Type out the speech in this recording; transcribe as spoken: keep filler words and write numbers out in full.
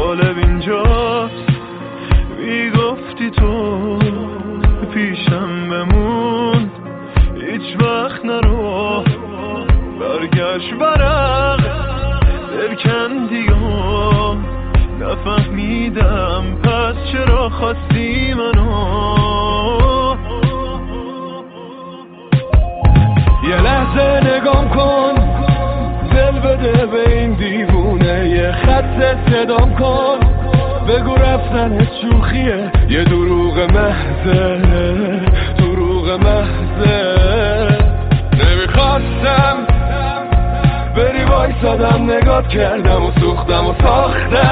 جالب اینجاست میگفتی تو پیشم بمون هیچ وقت نرو برگشت ورق دل کندی و نفهمیدم پس چرا خواستی منو یه لحظه نگام کن دل بده به این دیوونه یه خط صدام کن بگو رفتن شوخیه یه دروغ محضه دروغ محضه نمیخواستم بری وایسادم نگات کردم و سوختم و ساختم